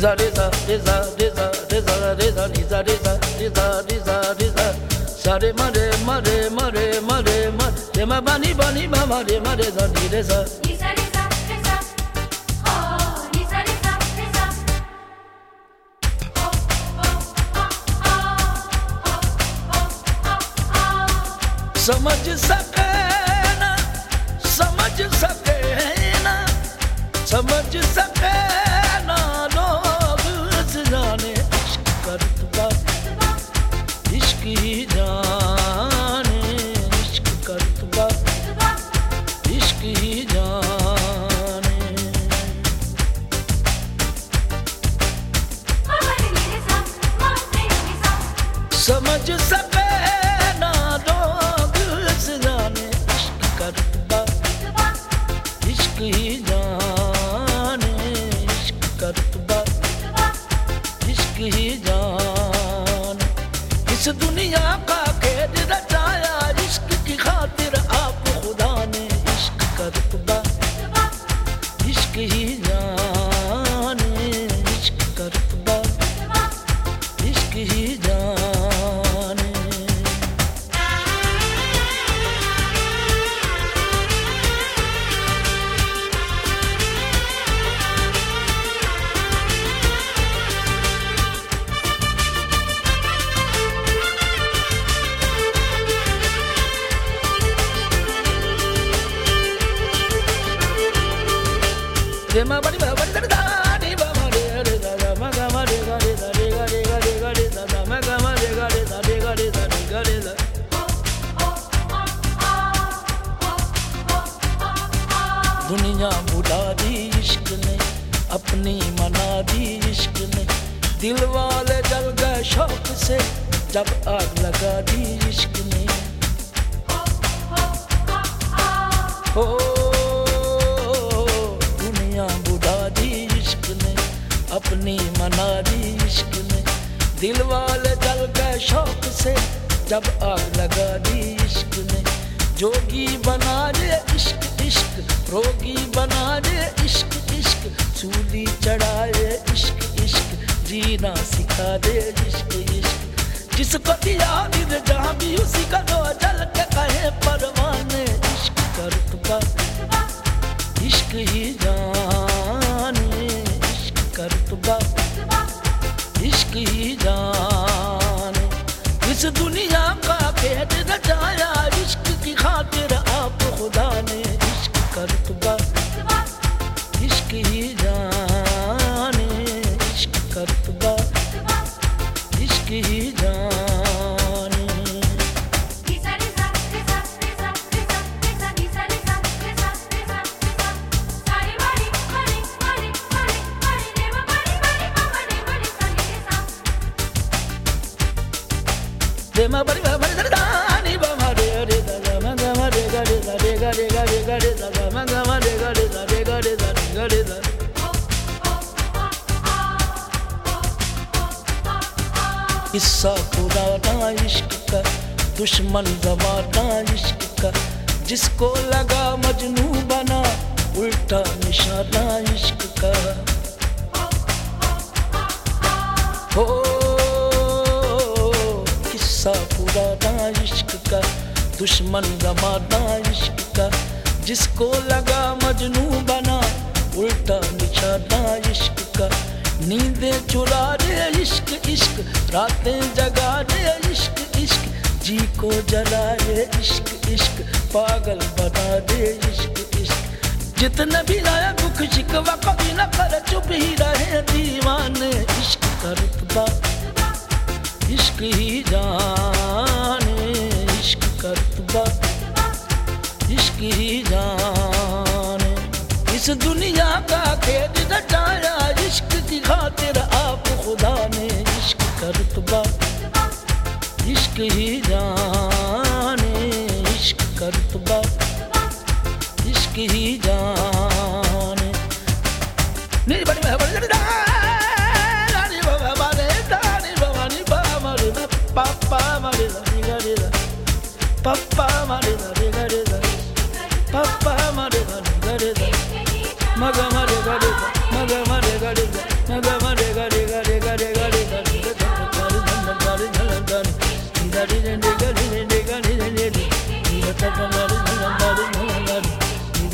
Niza reza reza reza reza reza niza reza reza reza reza sare mare mare mare mare mare ma bani bani ma mare mare za ni reza niza reza reza oh niza reza reza oh oh oh समझ सके ना समझ सके ना समझ सके ना लोग जाने इश्क करता इश्क ही जाने इश्क करता इश्क ही जाने समझ सके ना लोग जाने इश्क करता इश्क ही जाने इश्क करता इश्क ही जाने इस दुनिया का खेद रचाया इश्क की खातिर आप खुदा ने इश्क करता इश्क ही जाने इश्क करता इश्क ही जाने re ma bani ba bani da ni ba ma re re da ma ga ma re ga re da re ga re ga re ga re da ma ga ma re ga re da re ga re da re ga re da दुनिया बुला दी इश्क ने अपनी मना दी इश्क ने दिल वाले जल गए शौक से जब आग लगा दी इश्क ने ओ बुढ़ा दी इश्क ने अपनी मना दी इश्क ने दिल वाले जल गए शौक से जब आग लगा दी इश्क ने जोगी बना दे इश्क इश्क रोगी बना दे इश्क इश्क सूली चढ़ाए इश्क इश्क जीना सिखा दे इश्क इश्क जिसको दिया दिल जहाँ भी उसी का दो जल के कहे परवाने इश्क करता इश्क ही जाने इश्क करता इश्क ही जाने इस दुनिया का भेद रचाया इश्क की खातिर आप खुदा ने इश्क करता इश्क ही जाने इश्क करता इश्क ही जाने re ma bani ba bani da ni ba ma re re da ma ga ma re ga re da re ga re ga re ga re da ma ga ma re ga re da re ga re da re ga re da किस्सा पुराना इश्क का दुश्मन जमाना इश्क का जिसको लगा मजनू बना उल्टा निशाना इश्क का हो किस्सा पुराना इश्क का दुश्मन जमाना इश्क का जिसको लगा मजनू बना उल्टा निशाना इश्क का नींदें चुरा दे इश्क इश्क रातें जगा दे इश्क इश्क जी को जलाए इश्क इश्क पागल बना दे इश्क इश्क जितने भी आए दुख शिकवा कभी न करे चुप ही रहे दीवाने इश्क करता इश्क ही जाने इश्क करता इश्क ही जाने इस दुनिया का खेद रचाया इश्क की खातिर आप खुदा ने इश्क करता इश्क ही जाने इश्क करता इश्क ही जाने नी बड़ी बड़ी नी बाबा मारे नी बाबा नी बाबा मारे पापा मारे नी रे पापा मारे नी रे पापा मारे नी रे मगा मारे गा रे मगा मारे गा रे मगा मारे गा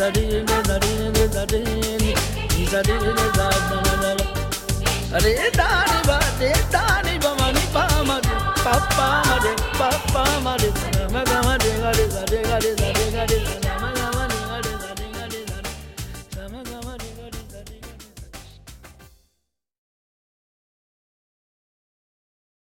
Papa,